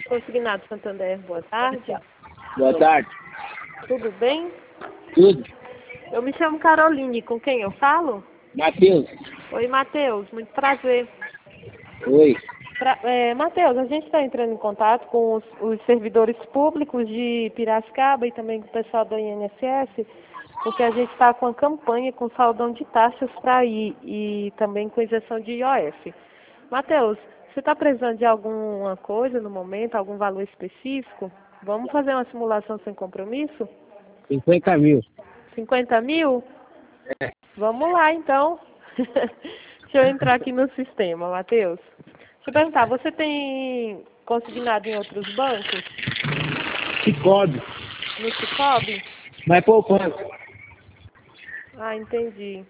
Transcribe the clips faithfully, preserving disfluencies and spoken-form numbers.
Consignado Santander, boa tarde. Boa tarde. Tudo bem? Tudo. Eu me chamo Caroline, com quem eu falo? Matheus. Oi, Matheus, muito prazer. Oi. Pra, é, Matheus, a gente está entrando em contato com os, os servidores públicos de Piracicaba e também com o pessoal da I N S S, porque a gente está com a campanha com saldão de taxas para ir e também com isenção de I O F. Matheus, você está precisando de alguma coisa no momento, algum valor específico? Vamos fazer uma simulação sem compromisso? cinquenta mil. cinquenta mil? É. Vamos lá, então. Deixa eu entrar aqui no sistema, Matheus. Deixa eu perguntar, você tem consignado em outros bancos? Cicobi. No Cicobi? Vai poupando. Ah, entendi.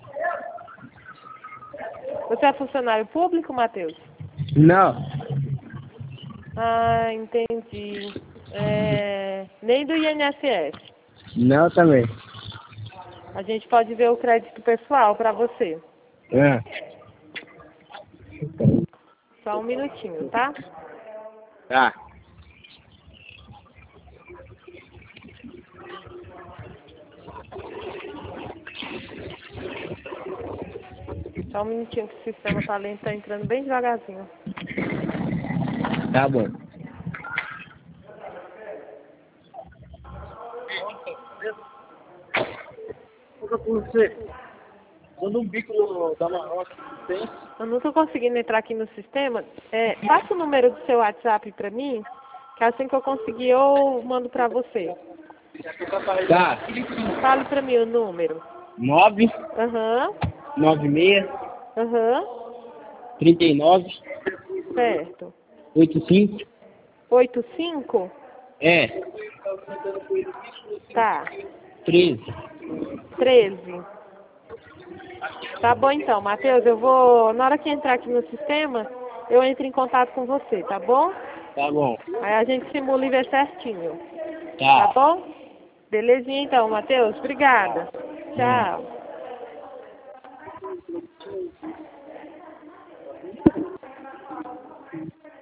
Você é funcionário público, Matheus? Não. Ah, entendi. É... Nem do I N S S? Não também. A gente pode ver o crédito pessoal para você. É. Só um minutinho, tá? Tá. Só um minutinho que o sistema tá lento, tá entrando bem devagarzinho. Tá bom. Fica com você. Dando um bico no, da Maroc. Tem? Eu não tô conseguindo entrar aqui no sistema. É, passa o número do seu WhatsApp pra mim, que assim que eu conseguir eu mando pra você. Tá. Fale pra mim o número. nove, Aham, nove seis, aham, trinta e nove, certo. oitenta e cinco. oito cinco? É. Tá. treze. treze. Tá bom então, Matheus, eu vou, na hora que entrar aqui no sistema, eu entro em contato com você, tá bom? Tá bom. Aí a gente simula e vê certinho. Tá. Tá bom? Belezinha então, Matheus. Obrigada. Tchau.